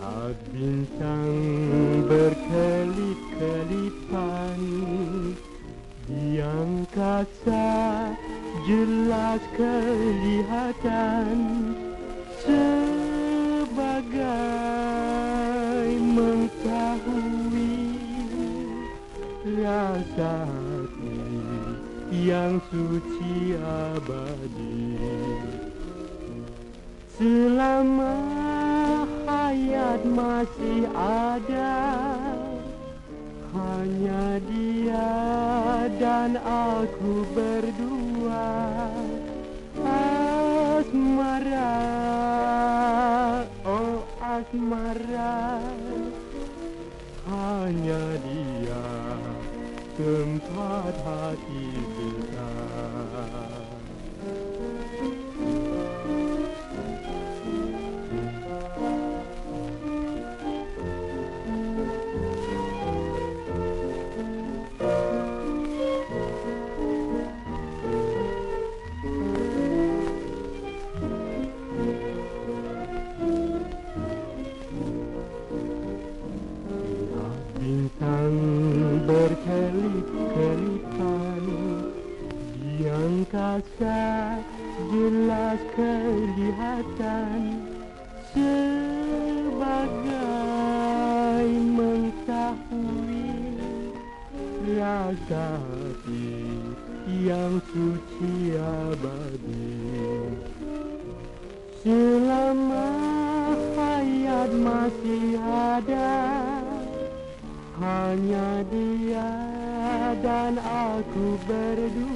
Saat bintang berkelip-kelipan di angkasa jelas kelihatan, sebagai mengetahui rasa hati yang suci abadi. Selama hayat masih ada, hanya dia dan aku berdua. Asmara, oh asmara, hanya dia tempat hati kita. Bintang berkelip-kelipan di angkasa jelas kelihatan, sebagai mengetahui rasa hati yang suci abadi. Selama hayat masih ada, hanya dia dan aku berdua.